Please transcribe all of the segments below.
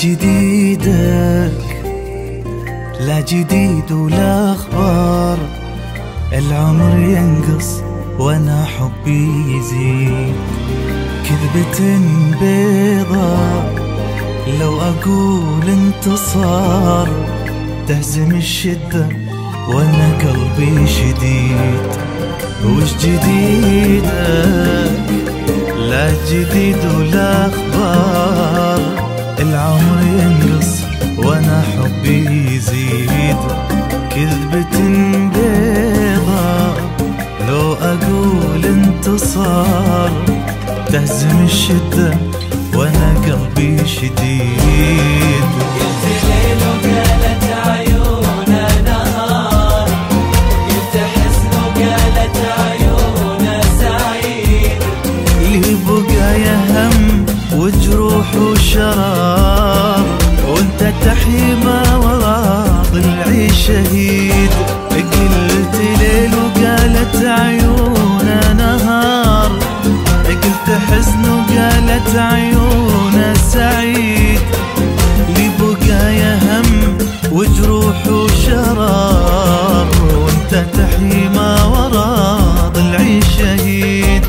جديدك لا جديد ولا أخبار، العمر ينقص وانا حبي يزيد. كذبة بيضة لو اقول انتصار، تهزم الشدة وانا قلبي شديد. وش جديدك لا جديد ولا اخبار، العمر ينقص وانا حبي يزيد. كذبة بيضة لو اقول انتصار، تهزم الشدة وانا قلبي شديد. قلت ليل وقالت عيونه نهار، قلت حزن وقالت عيونه سعيد. لي بقايا هم وجروح وشرار، وانت تحيي ما ورا ضلعي شهيد. قلت ليل وقالت عيونه نهار، قلت حزن وقالت عيونه سعيد. لي بقايا هم وجروح وشرار، وانت تحيي ما ورا ضلعي شهيد.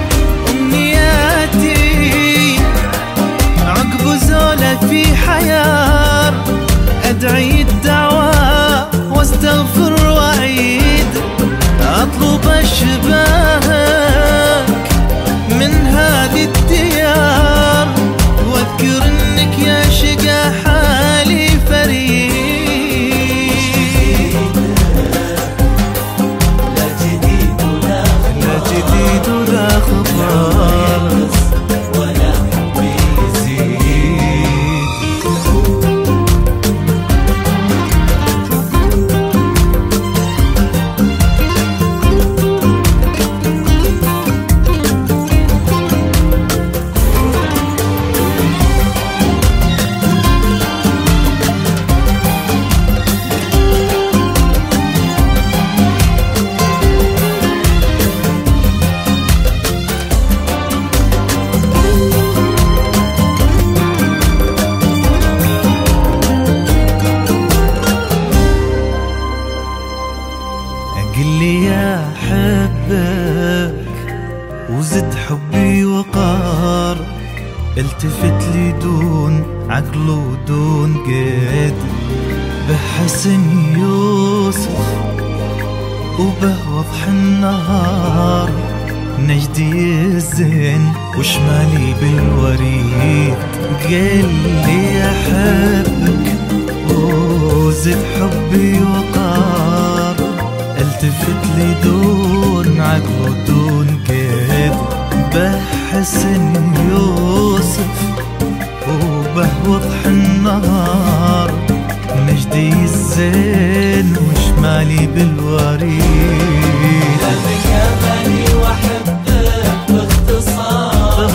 أمنياتي عقب زولة في حيار، أدعي الدعوة واستغفر وأعيد. أطلب أشباهك من هذه الديار، واذكر انك يا شقا حالي فريد. لا جديد ولا خبر، ولا حبي يزيد. قل لي يا حبك وزد حبي وقار، التفت لي دون عقل ودون قيد. بحسن يوسف وبه وضح النهار، نجدي الزين وشمالي بالوريد. قل لي يا حبك وزد حبي وقار، التفت لي دون عقل ودون كيد. بحسن يوسف وبه وضح النهار، مجدي الزين وشمالي بالوريد. قلبك اماني واحبك باختصار،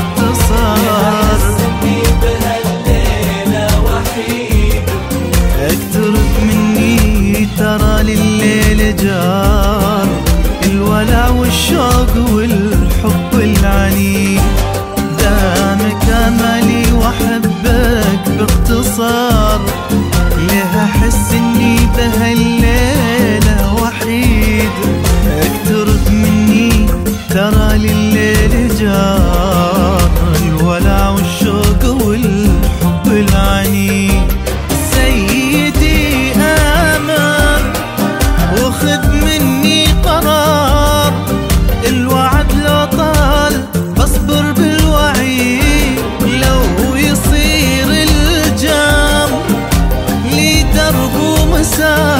يحسني بهالليلة وحيد. اقترب مني ترى لليل جار، الولع والشوق والحب العنيد. دامك املي واحبك باختصار، ليه احس اني بهالليلة وحيد. اقترب مني ترى لليل جار، الولع والشوق والحب العنيد. سيدي آمر وخذ مني قرار، الوعد لو طال بصبر بالوعيد. لو يصير الجام لي درب ومسار،